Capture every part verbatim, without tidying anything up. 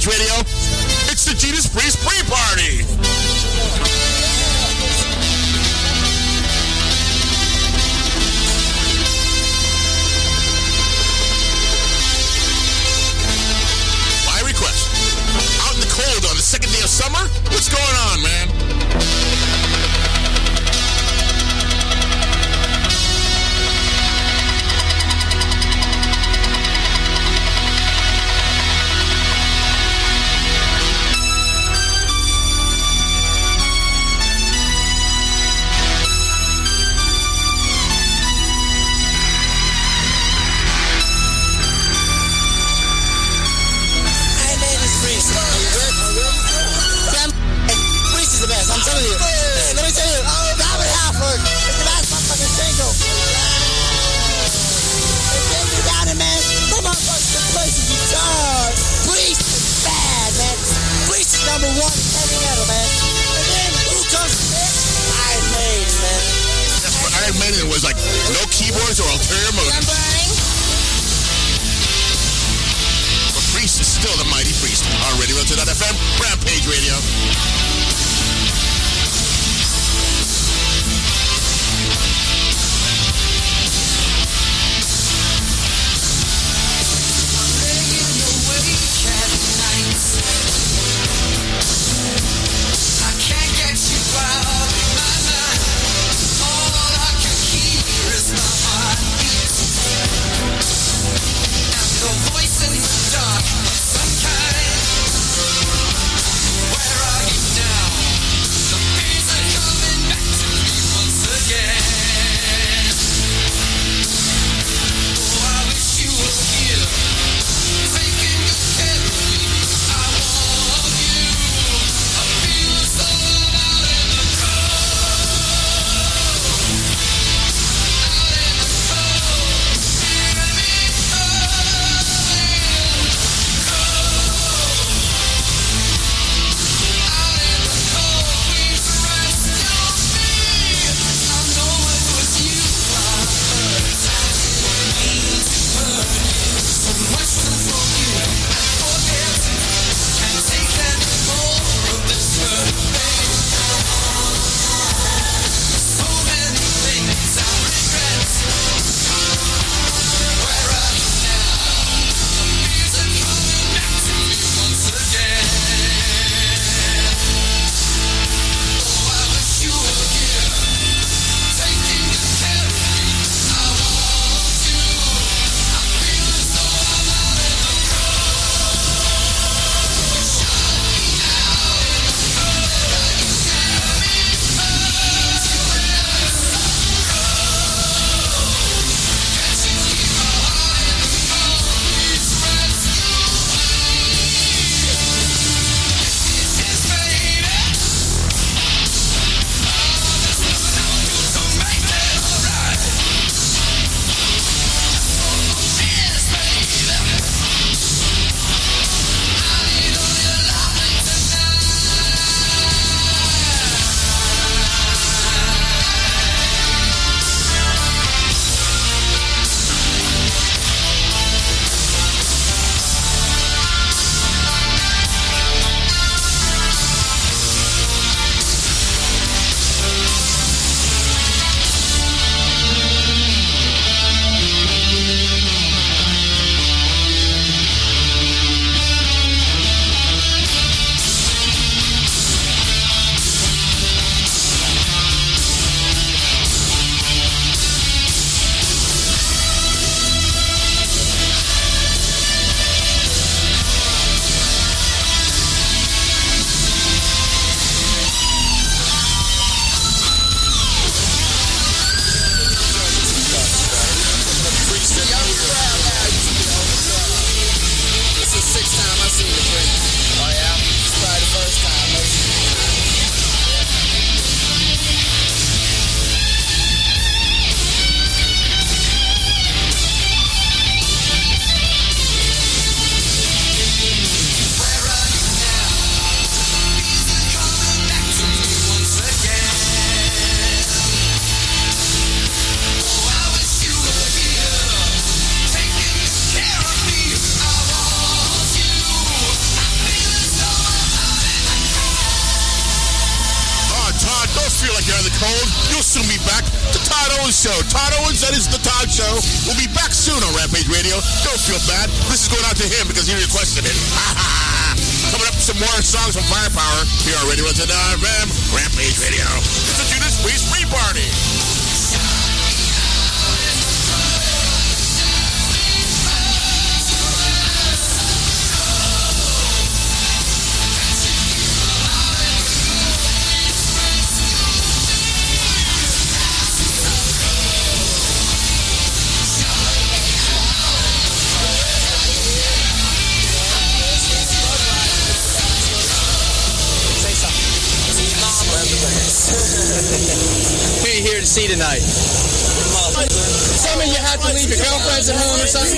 Rampage Radio. It's the Judas Priest pre-party. My request. Out in the cold on the second day of summer? What's going on, man? Rampage Radio. Voice in the dark, some kind. Where are you now? the cold, you'll soon be back to Todd Owens Show. Todd Owens, that is the Todd Show. We'll be back soon on Rampage Radio. Don't feel bad. This is going out to him because he requested it. Coming up, some more songs from Firepower here on Radio one ten F M, Rampage Radio. It's the Judas Priest Free Party. Who are you here to see tonight? Some of you have to leave your girlfriends at home or something.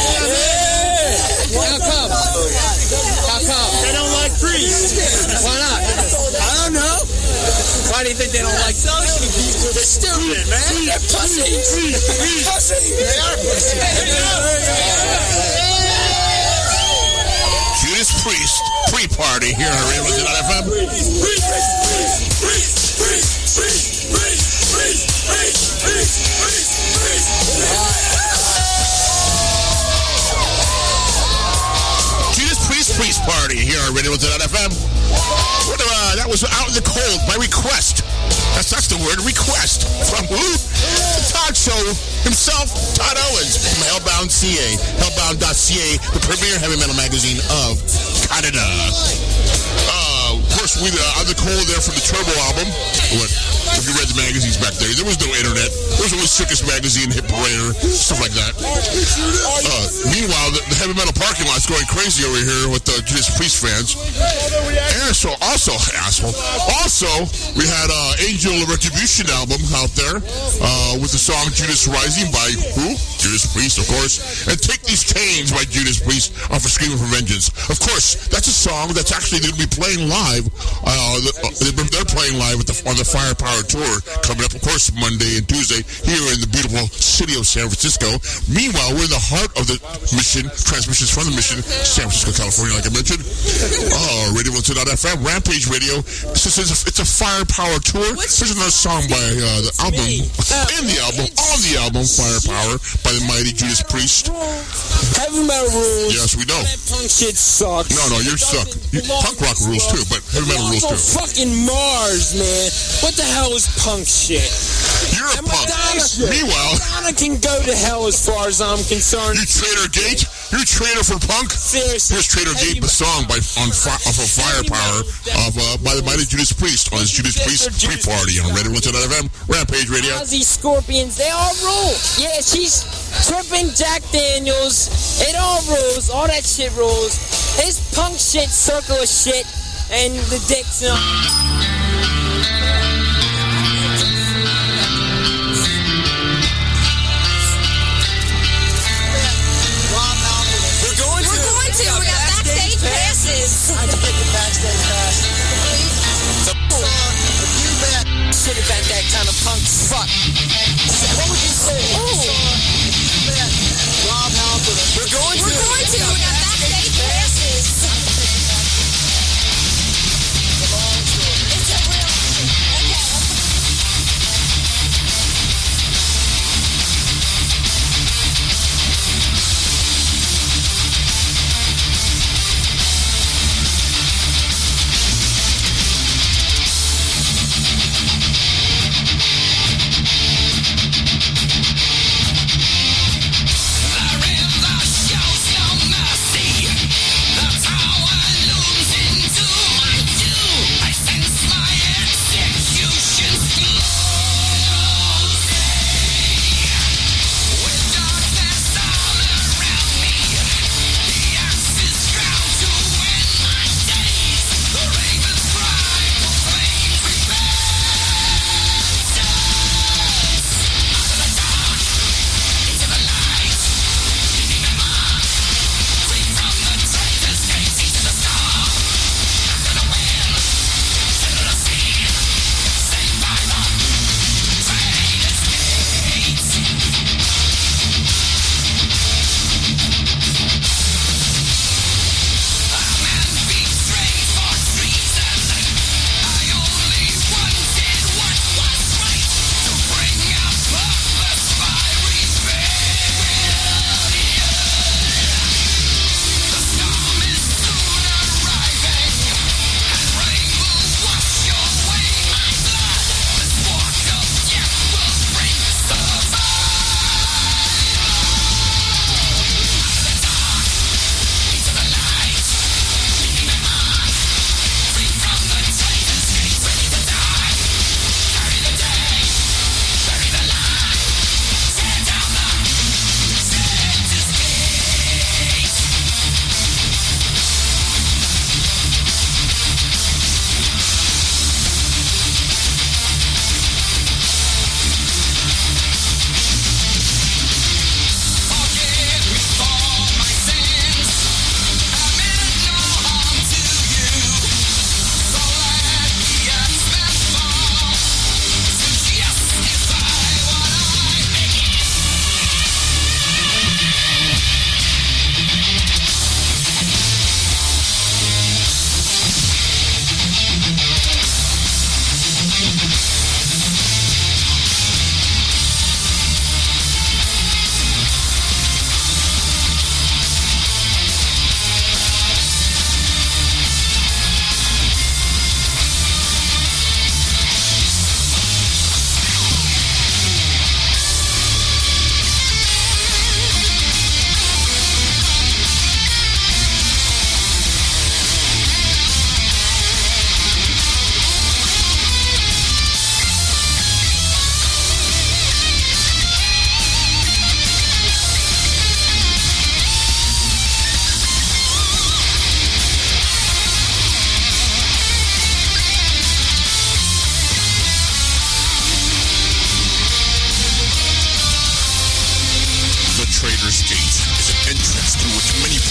How come? How come? They don't like priests. Why not? I don't know. Why do you think they don't like They're stupid, man. They're pussy. Pussy. They are pussy. Judas Priest Pre-Party here on Radio one ten F M. Priest, priest, priest, priest, priest, priest, priest, priest, priest, priest, priest, Judas Priest Priest Party here on Radio one ten F M. What, uh, that was Out in the Cold by request. That's, that's the word, request. From who? The Todd Show himself, Todd Owens from Hellbound C A. Hellbound dot C A, the premier heavy metal magazine of Canada. Uh, of course, we uh, Out in the Cold there from the Turbo album. What? If you read the magazines back there, there was no internet. There was only Circus Magazine, Hit Parader, stuff like that. Uh, meanwhile, the, the heavy metal parking lot's going crazy over here with the Judas Priest fans. And so, also, asshole, also, we had uh, Angel Retribution album out there uh, with the song Judas Rising by who? Judas Priest, of course. And Take These Chains by Judas Priest off of Screaming for Vengeance. Of course, that's a song that's actually going to be playing live. Uh, they're playing live at the, on the Firepower Tour coming up, of course, Monday and Tuesday here in the beautiful city of San Francisco. Meanwhile, we're in the heart of the mission, transmissions from the mission, San Francisco, California, like I mentioned. Oh, Radio one ten F M, Rampage Radio. It's a, it's a Firepower Tour. There's another song by uh, the album, in the album, on the album, Firepower, by the mighty Judas Priest. Heavy metal rules. Yes, we know. Punk shit sucks. No, no, you're suck. You, punk rock rules too, but heavy metal rules too. Fucking Mars, man. What the hell is punk shit? You're a And punk. Madonna, Meanwhile, Madonna can go to hell as far as I'm concerned. you Trader Gate? You're a traitor for punk? Seriously. Here's Trader Gate, the song by on fi- off of Firepower of uh, by the mighty Judas Priest on his Judas Priest pre-party on Radio one ten F M, Rampage Radio. Ozzy Scorpions, they all rule. Yeah, she's tripping Jack Daniels. It all rules. All that shit rules. His punk shit, circle of shit, and the dicks and all. I can get the backstage pass. Shit about that kind of punk fuck. What would you say? Ooh. We're going to. We're going to. We got backstage passes. It's a real.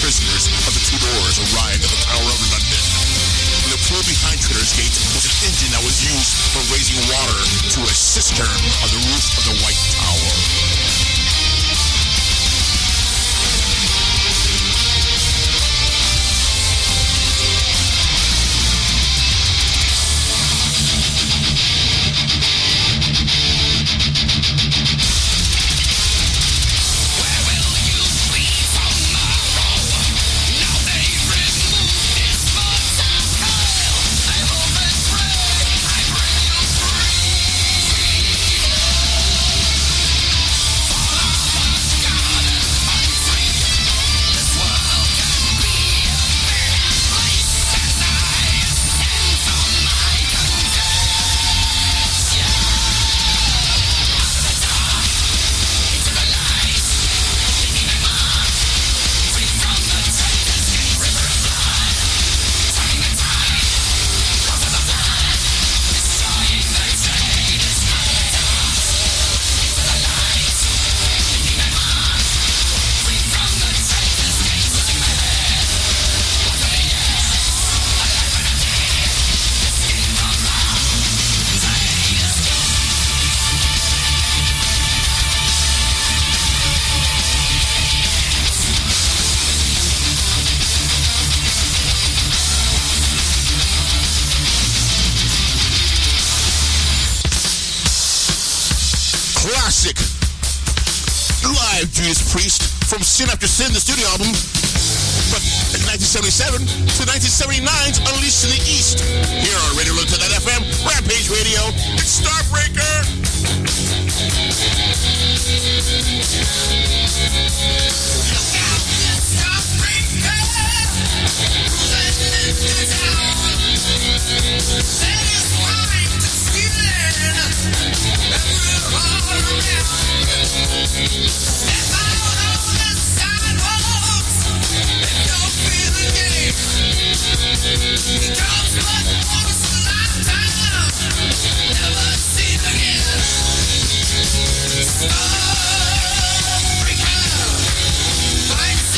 prisoners of the Tudors arrived at the Tower of London. And the pool behind Traitor's Gate was an engine that was used for raising water to a cistern on the roof of the White Tower. Classic live Judas Priest from Sin After Sin, the studio album from nineteen seventy-seven to nineteen seventy-nine's Unleashed in the East. Here on Radio Limited dot F M, Rampage Radio, it's Starbreaker. Look out, this Starbreaker, letting it down. Satisfying to stealing everyone around. Step out on the sidewalks if you feel the game. He comes but once a lifetime, never seen again. Starbreaker, fight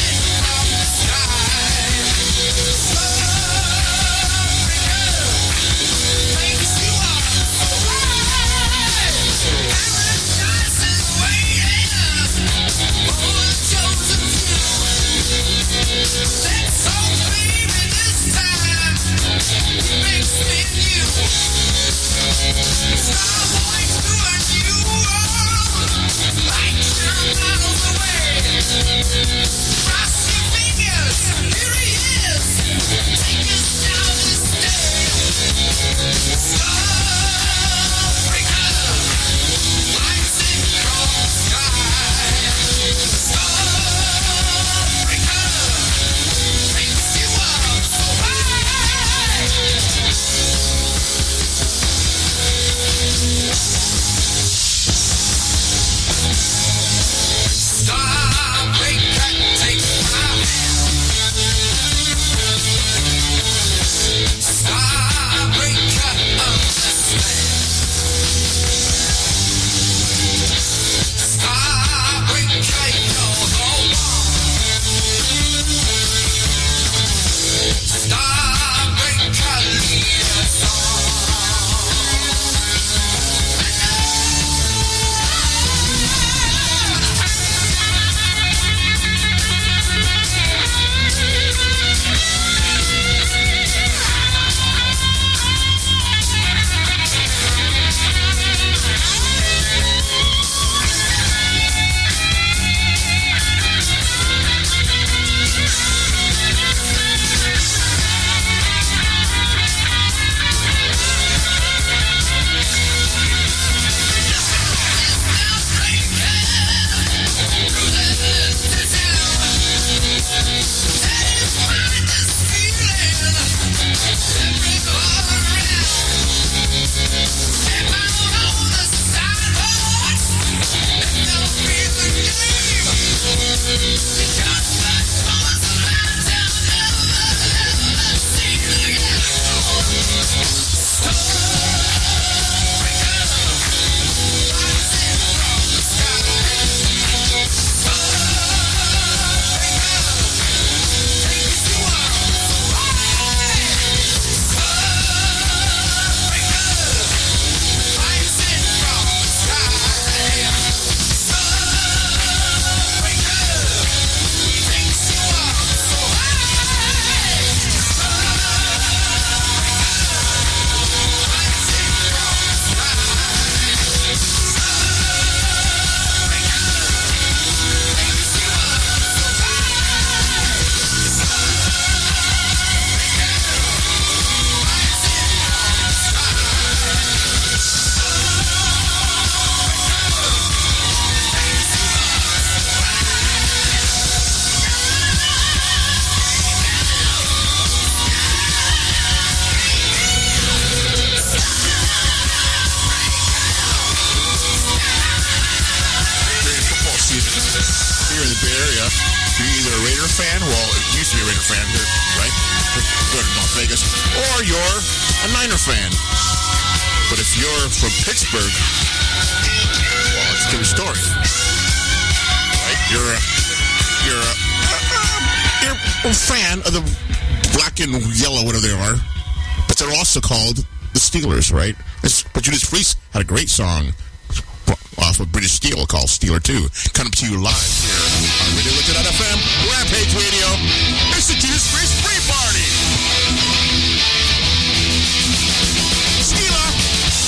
fan, well, you used to be a Raider fan, right? Good in Las Vegas. Or you're a Niner fan. But if you're from Pittsburgh, well, it's a different story. Right? You're a, you're a, uh, you're a fan of the black and yellow, whatever they are. But they're also called the Steelers, right? It's, but Judas Priest had a great song off of British Steel called Steeler two. Coming to you live here on Radio Liquid dot F M, Rampage Radio. It's the Judas Priest Free Party. Steeler.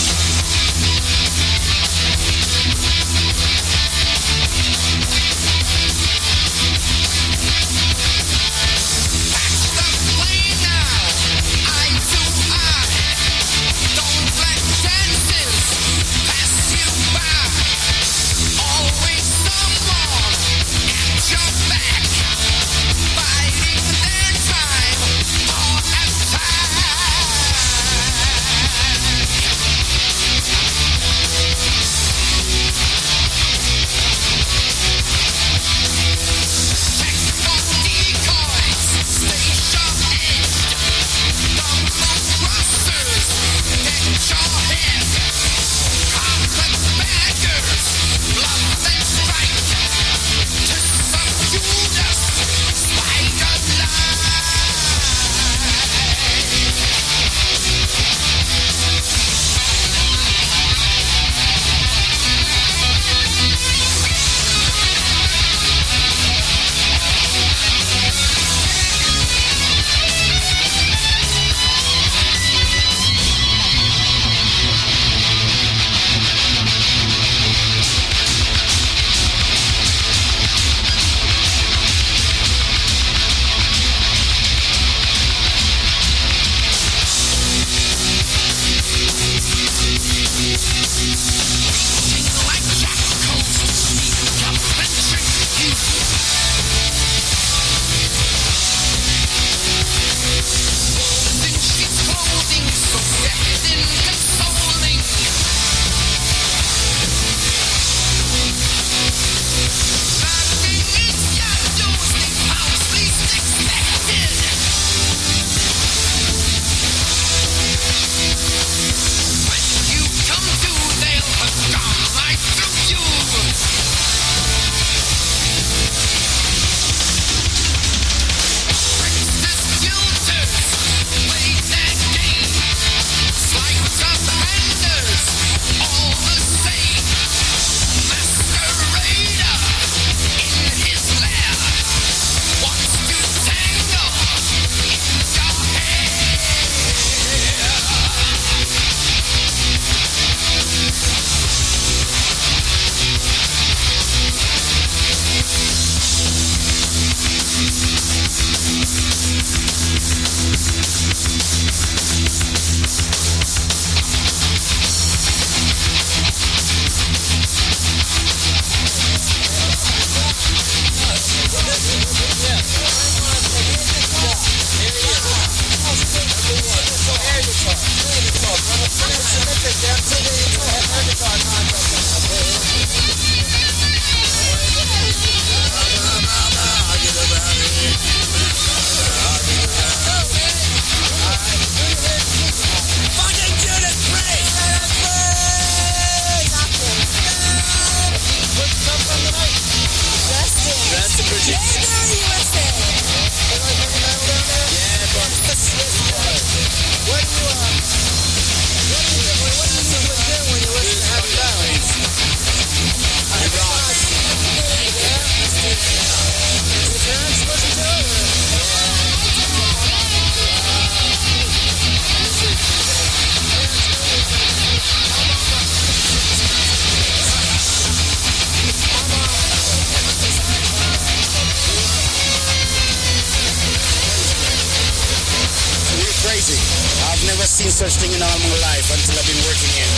Seen such thing in all my life until I've been working here.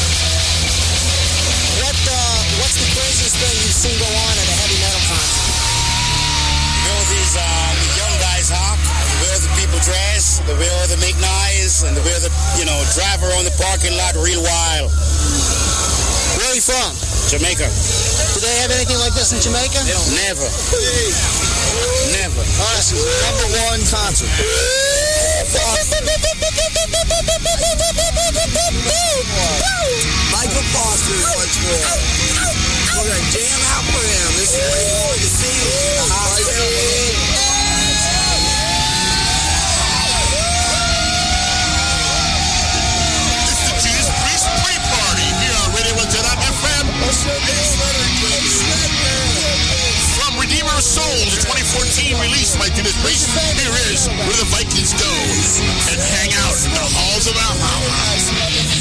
What uh, what's the craziest thing you've seen go on at a heavy metal concert? You know these um, young guys hawk, the way the people dress, the way they make noise, and the way they, you know, drive around the parking lot real wild. Where are you from? Jamaica. Do they have anything like this in Jamaica? Never. Never. This is number one concert. Michael Foster is what's for. We're going to jam out for him. This is what he wanted to see in the hospital. It's the Judas Priest pre-party here on Radio one ten F M. From Redeemer of Souls, twenty fourteen release by Judas Priest. Here is Where the Vikings Go and Hang Out in the Halls of Valhalla.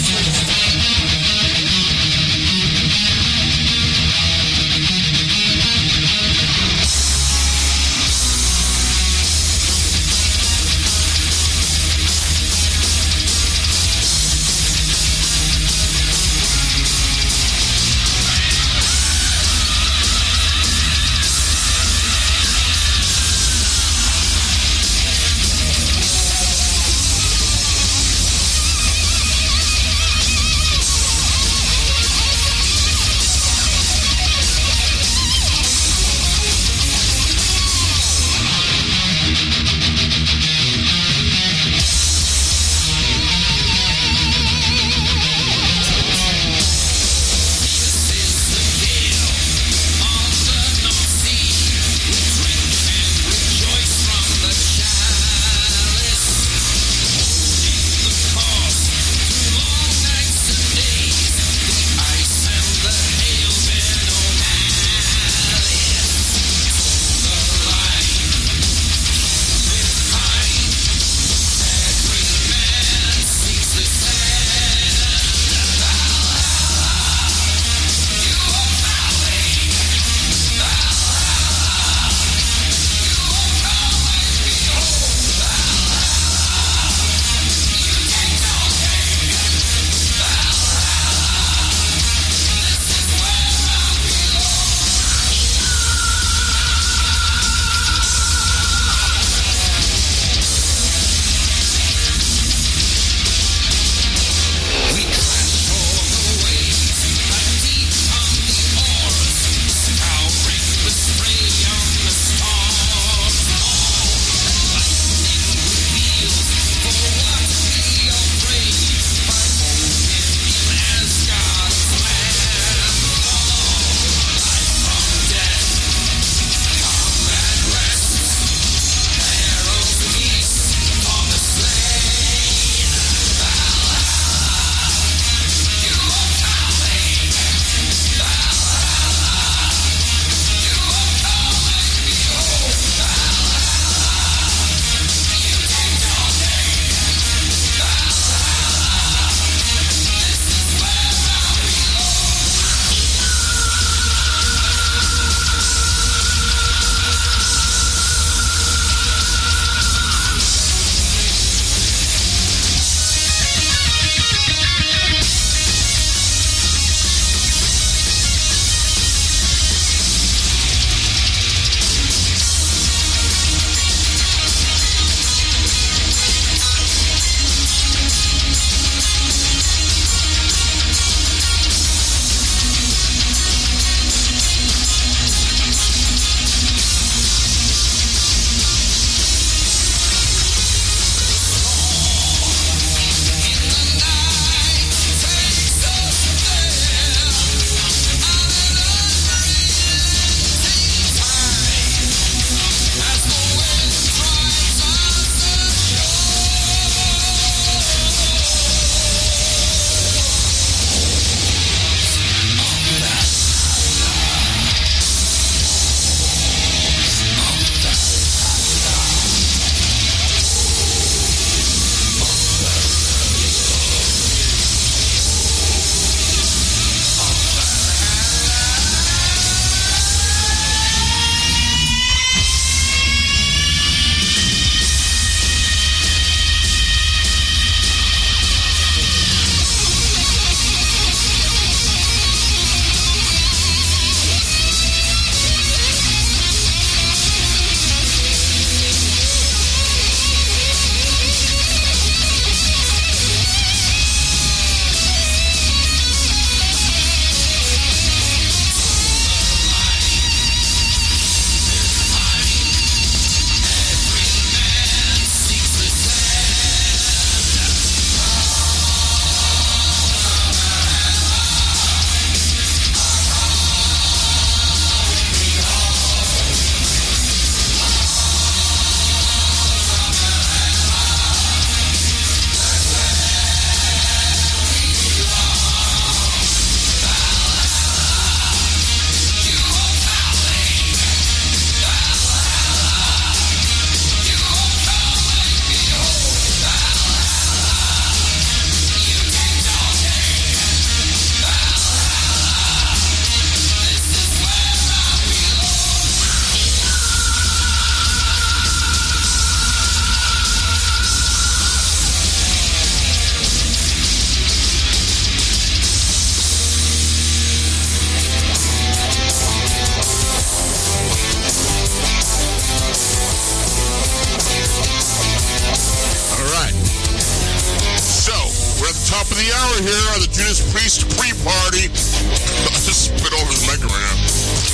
Top of the hour here on the Judas Priest pre-party. I just spit over the mic right now.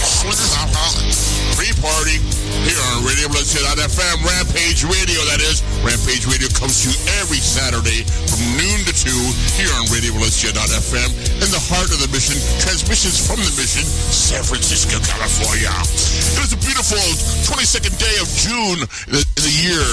Pre-party here on Radio Valencia dot F M, Rampage Radio, that is. Rampage Radio comes to you every Saturday from noon to two here on Radio Valencia dot F M in the heart of the mission. Transmissions from the mission, San Francisco, California. It was a beautiful twenty-second day of June in the year.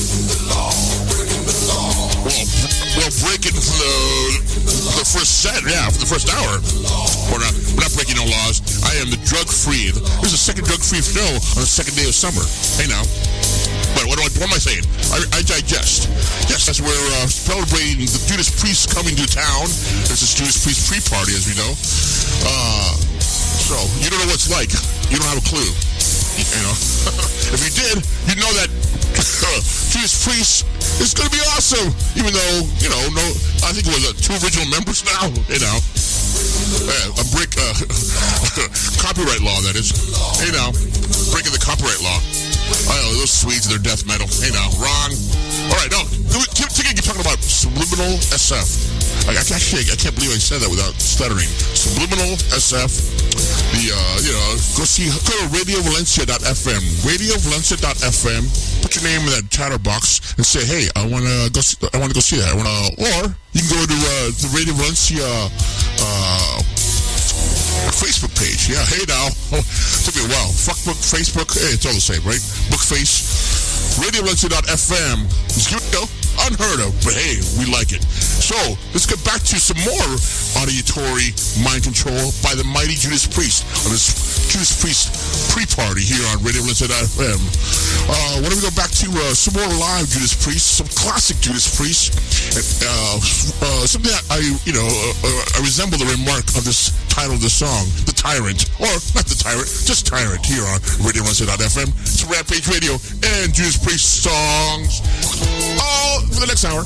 Well, well, breaking for the, for the first set, yeah, for the first hour. We're not, we're not breaking no laws. I am the drug-free. This is the second drug-free show on the second day of summer. Hey, now. But what, do I, what am I saying? I, I digest. Yes, as we're uh, celebrating the Judas Priest coming to town. This is Judas Priest pre-party, as we know. Uh, so, you don't know what it's like. You don't have a clue. You know? If you did, you'd know that Judas Priest is going to be awesome. Even though, you know, no, I think it was uh, two original members now, you know. Uh, a break, uh, copyright law, that is. Hey, now, breaking the copyright law. I know, those Swedes, they're death metal. Hey, now, wrong. All right, no, keep, keep, keep talking about Subliminal S F. I, I, actually, I can't believe I said that without stuttering. Subliminal S F. The, uh, you know, go see, go to Radio Valencia dot F M. Radio Valencia dot F M. Put your name in that chatter box and say, hey, I want to go see, I want to go see that. I want to, or you can go to uh, the Radio Valencia uh, Facebook page. Yeah, hey now. Oh, took me a while. Fuck book, Facebook. Hey, it's all the same, right? Bookface. Radio Valencia dot F M. It's good, though. Unheard of, but hey, we like it. So, let's get back to some more auditory mind control by the mighty Judas Priest on this Judas Priest pre-party here on Radio Valencia dot F M. Uh, why don't we go back to uh, some more live Judas Priest, some classic Judas Priest, and, uh, uh, something that I, you know, uh, I resemble the remark of this title of the song, The Tyrant, or not The Tyrant, just Tyrant here on Radio Valencia dot F M. It's Rampage Radio and Judas Priest songs all for the next hour.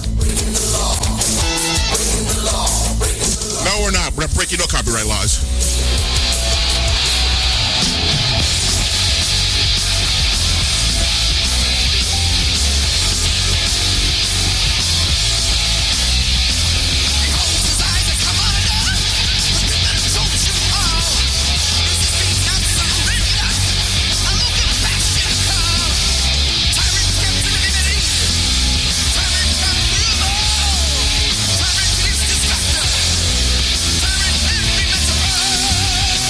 No, we're not. We're not breaking no copyright laws. Tyrant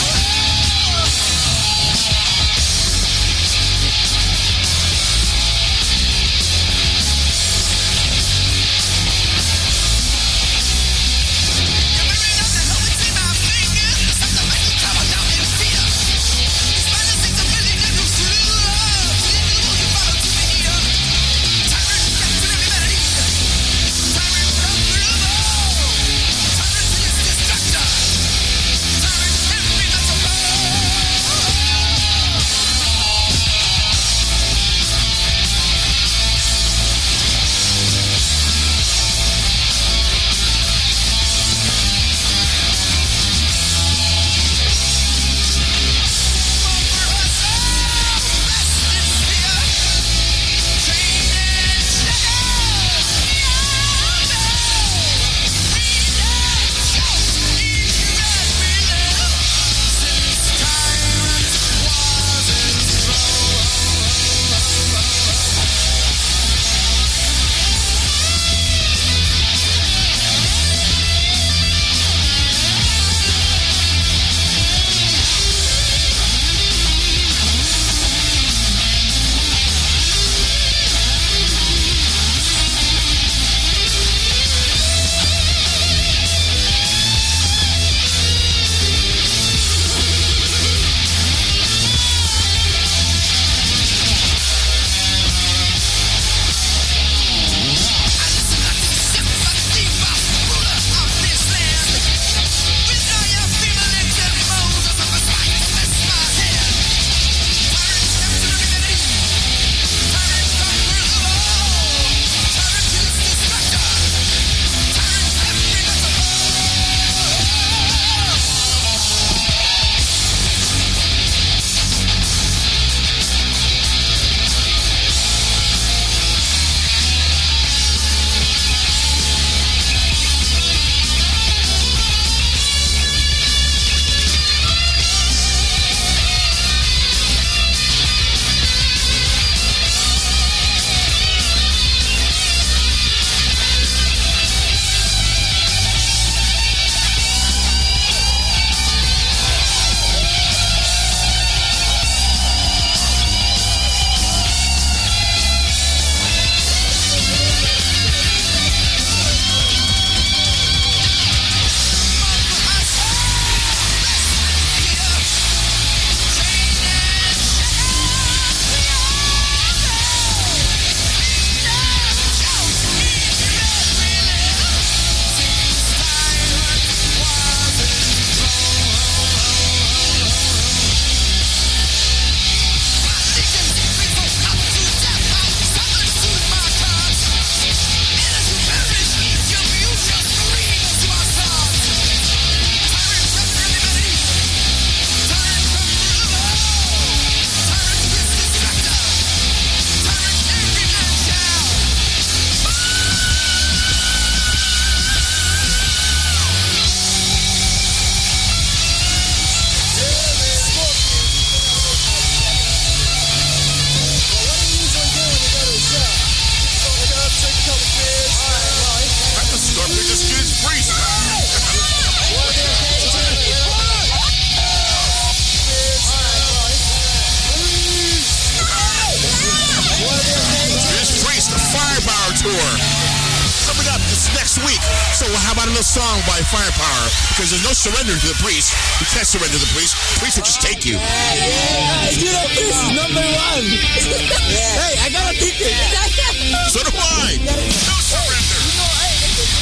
Tour. Coming up this next week. So how about a little song by Firepower? Because there's no surrender to the priest. You can't surrender to the priest. Priest will just take you. Yeah, yeah. You know, this is number one. Yeah. Hey, I got a ticket. So do I. No surrender. You know, hey,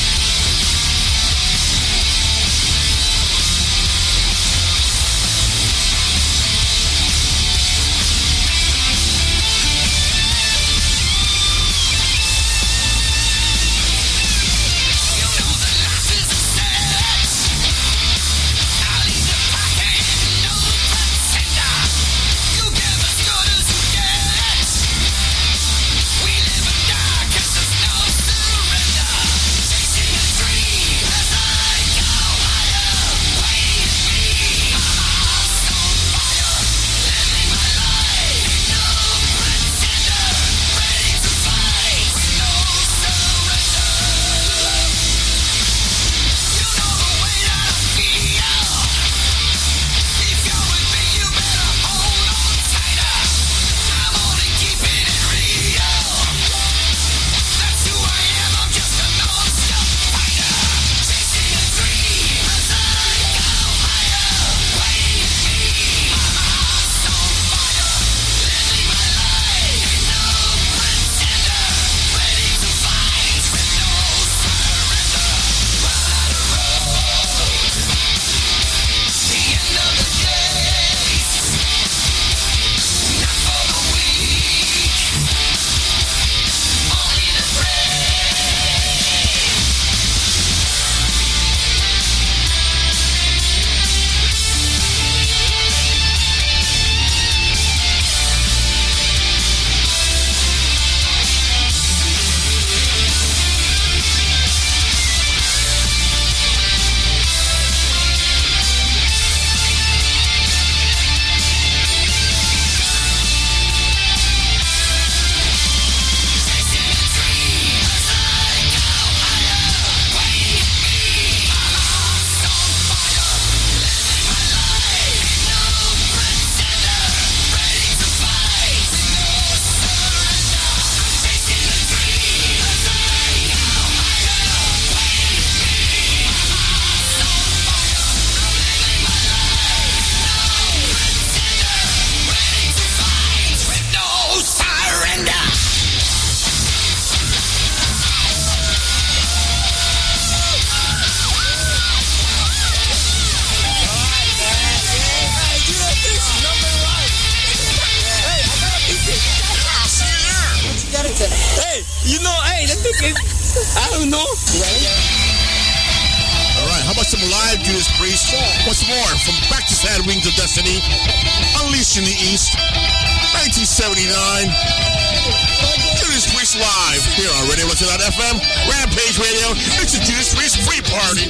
Hey, you know, hey, that thing is, I don't know. All right, how about some live Judas Priest? What's more, from Back to Sad Wings of Destiny, Unleashed in the East, nineteen seventy-nine. Judas Priest live here on Radio one oh two dot F M, Rampage Radio. It's a Judas Priest free party.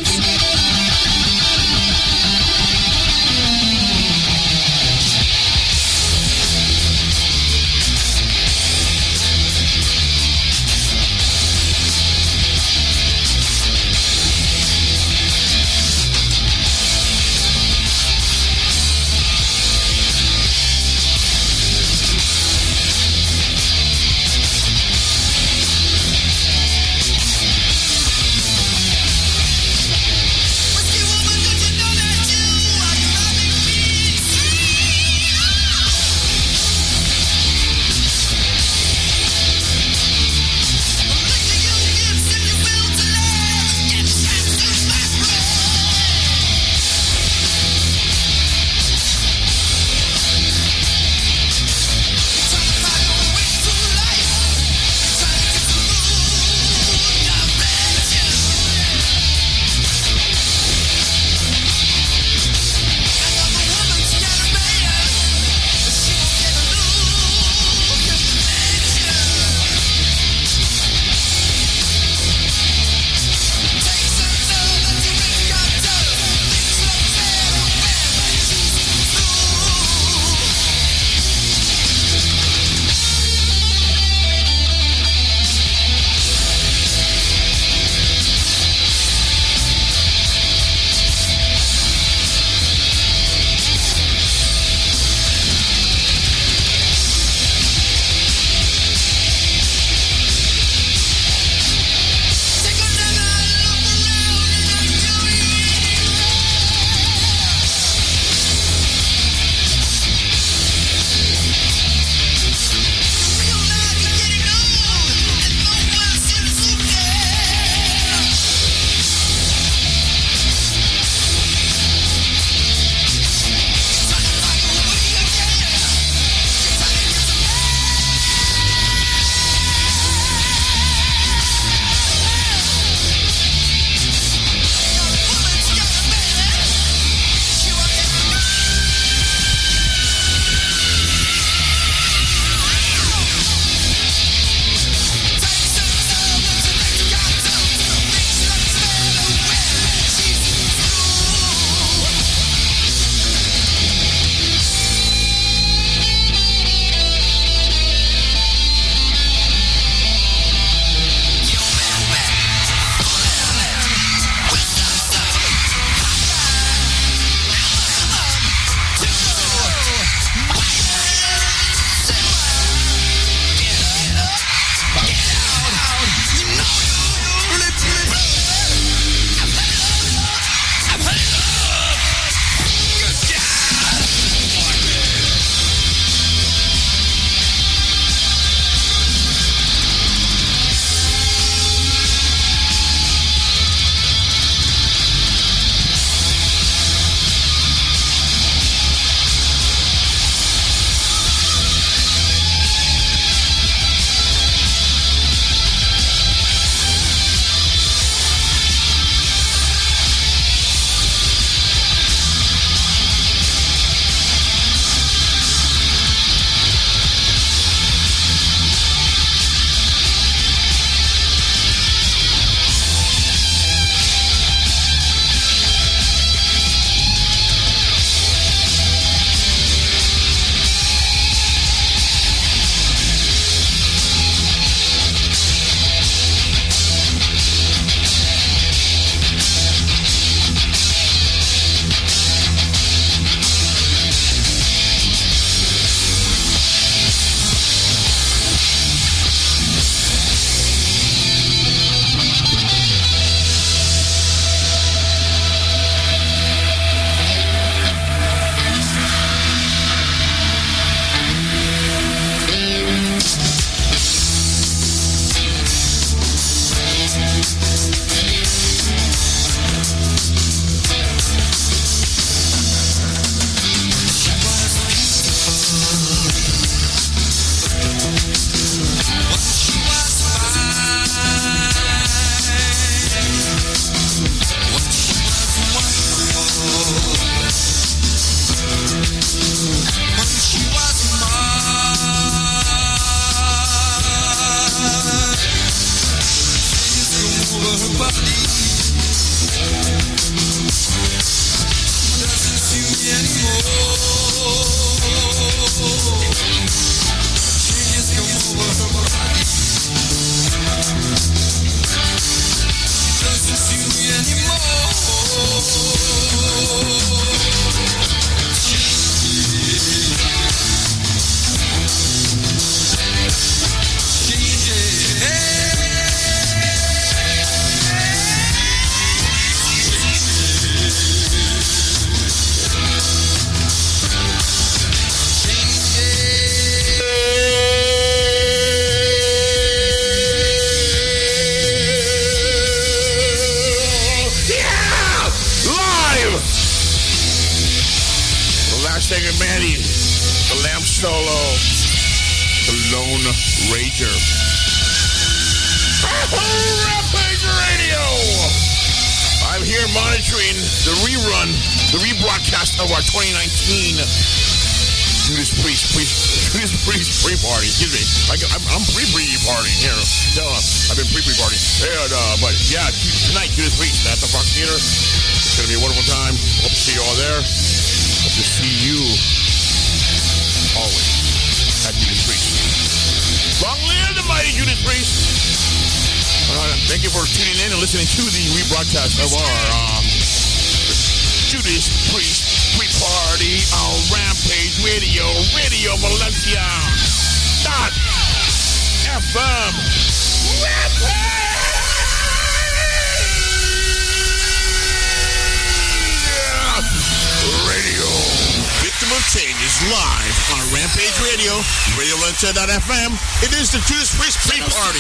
F M. It is the Judas Priest pre-party.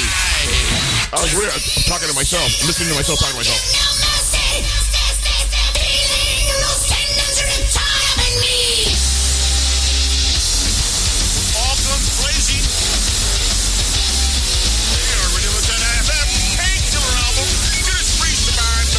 I was weird. I'm talking to myself. I'm listening to myself talking to myself. All guns blazing. They are Radio Lieutenant F M. Painkiller album. Judas Priest band.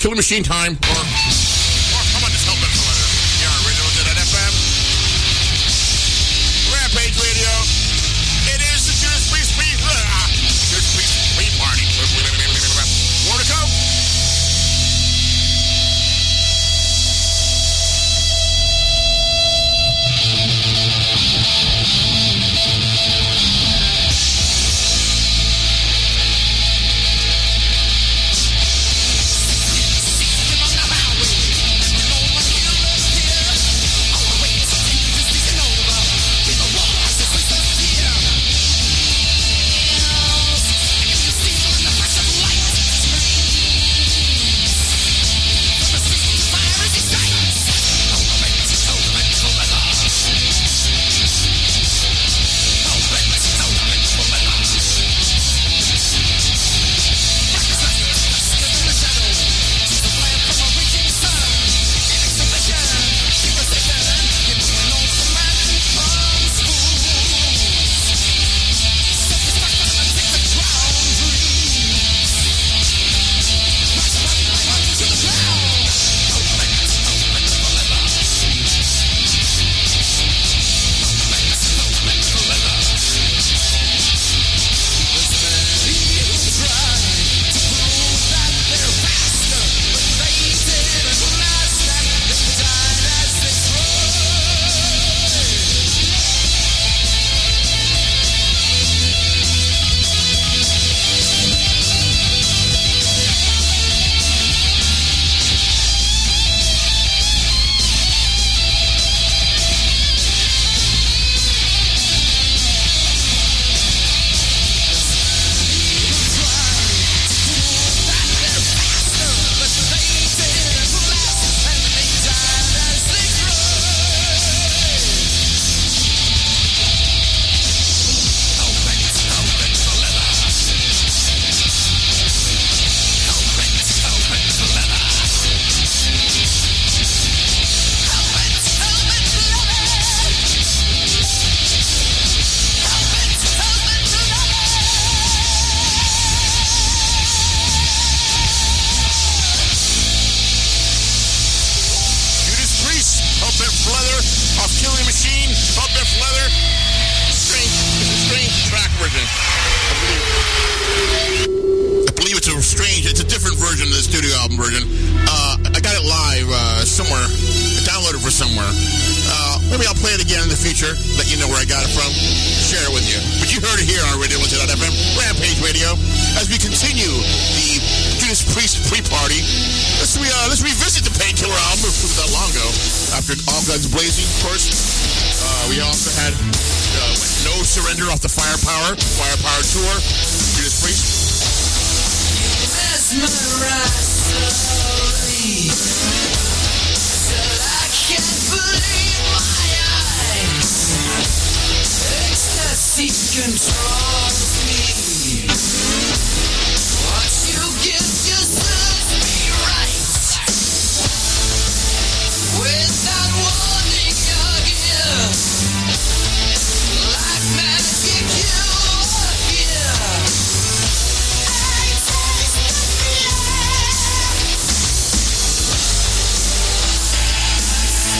Killing Machine time, or, or how about this Hellbent for Leather? Here on radio dot f m. Rampage Radio. It is the Judas Priest Free, uh, Judas Priest Free Party. More to come.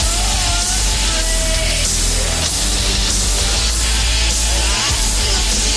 Thank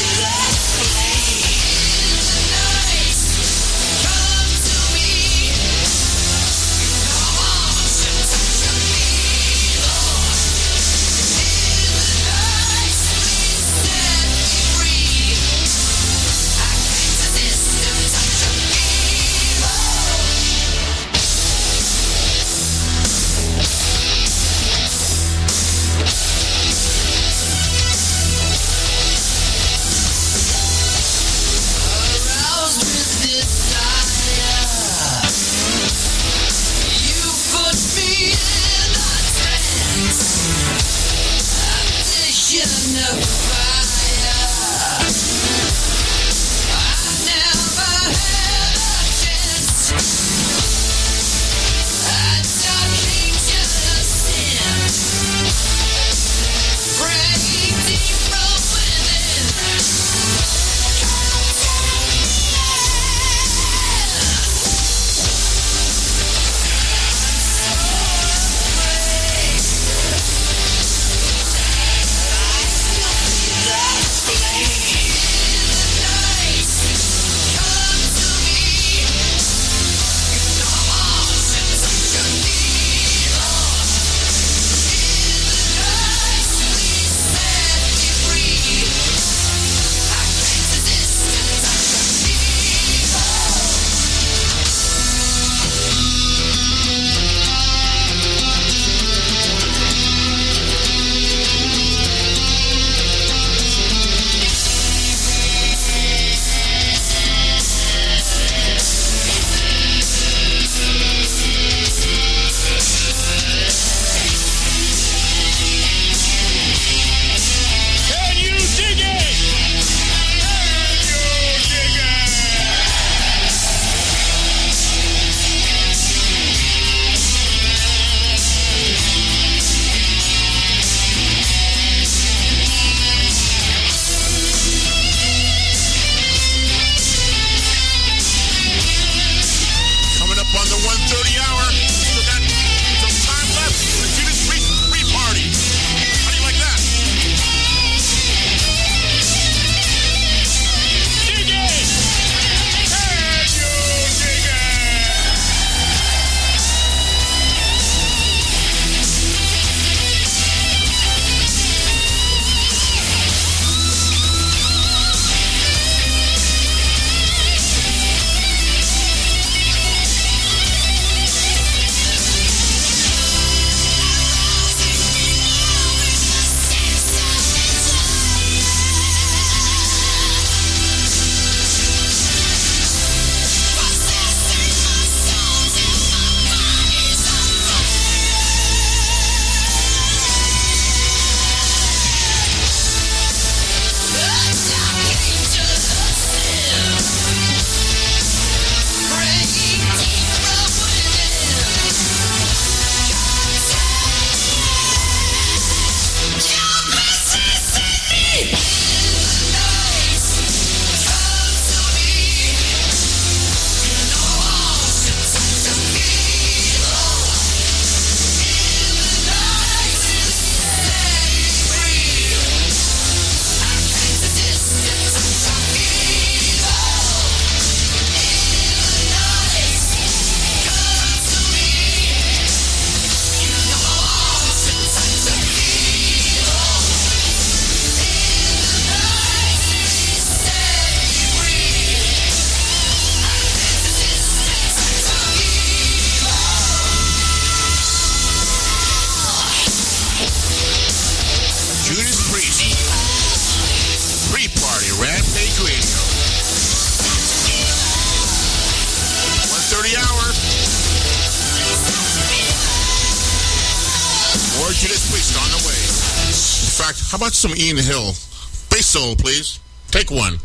More Judas Priest on the way. In fact, how about some Ian Hill? Bass solo, please. Take one.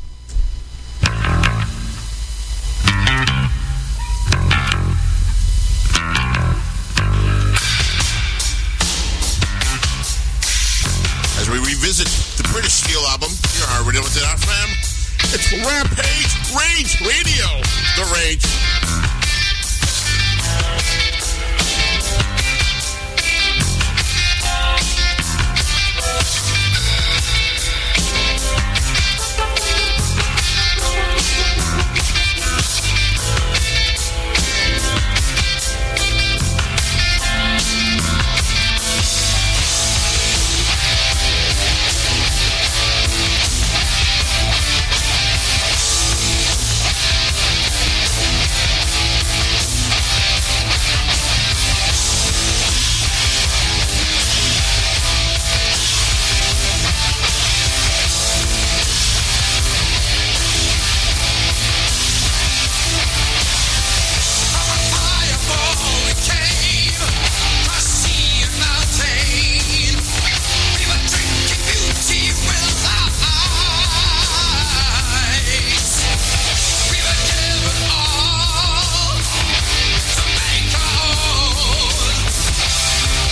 As we revisit the British Steel album, here on Radio F M, it's Rampage Rage Radio. The Rage.